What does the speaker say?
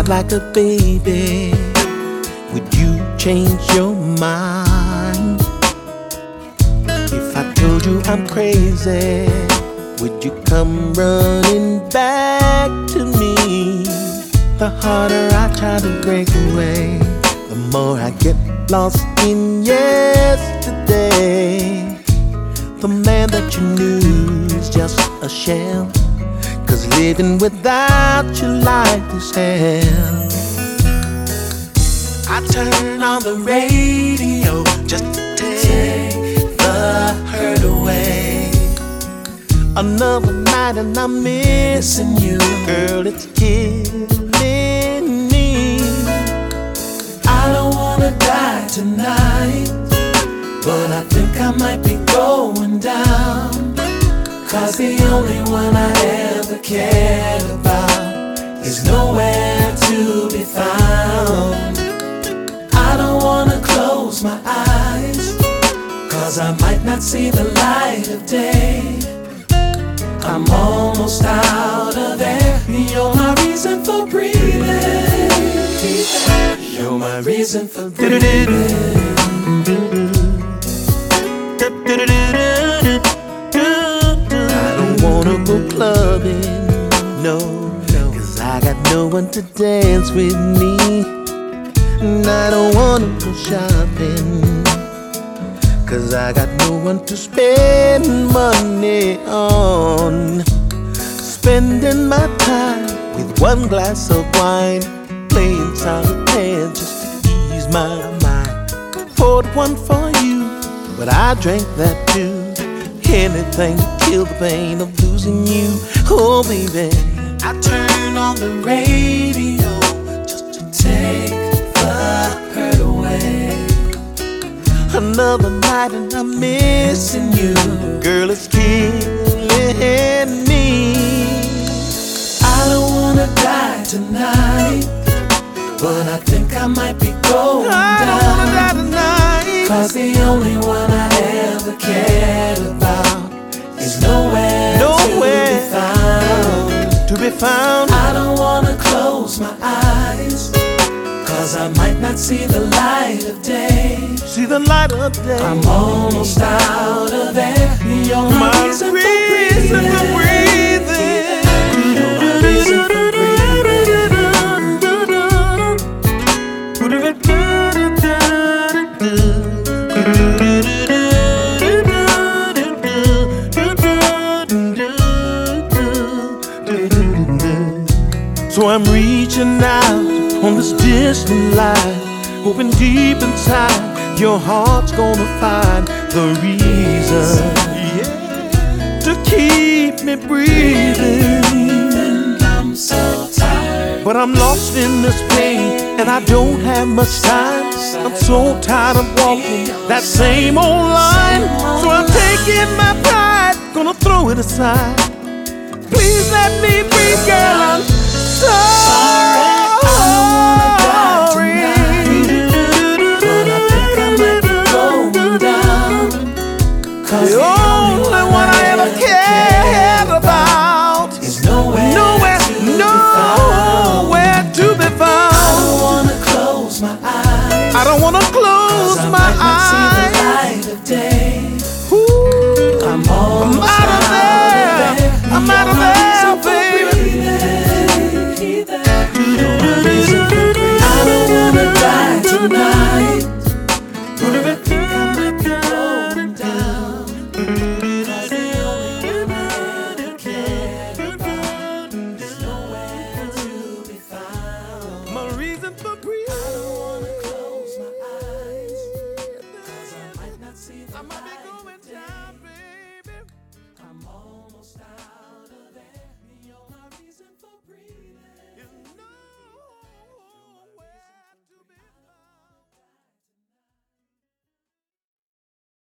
cried like a baby. Would you change your mind? If I told you I'm crazy, would you come running back to me? The harder I try to break away, the more I get lost in yesterday. The man that you knew is just a shell, 'cause living without you life is hell. I turn on the radio just to take the hurt away. Another night and I'm missing you. Girl, it's killing me. I don't wanna die tonight, but I think I might be going down. 'Cause the only one I ever cared about is nowhere to be found. I don't wanna close my eyes, 'cause I might not see the light of day. I'm almost out of air. You're my reason for breathing. You're my reason for breathing. I don't wanna go clubbing, no, 'cause I got no one to dance with me. And I don't wanna go shopping, 'cause I got no one to spend money on. Spending my time with one glass of wine, playing solitaire just to ease my mind. Poured one for you, but I drank that too. Anything to kill the pain of losing you, oh baby. I turn on the radio just to take the hurt away. Another night and I'm missing you. Girl, it's killing me. I don't wanna die tonight, but I think I might be going down. I don't wanna die tonight, 'Cause the only one I ever cared about is nowhere to be found. I don't wanna close my eyes, 'cause I might not see the light of day. See the light of day. I'm almost out of air. You're my reason for breathing. You're my reason for So I'm reaching out on this distant line, hoping deep inside your heart's gonna find the reason, to keep me breathing. I'm so tired, but I'm lost in this pain and I don't have much time. I'm so tired of walking that same old line. So I'm taking my pride, gonna throw it aside. Please let me breathe, girl, I'm sorry.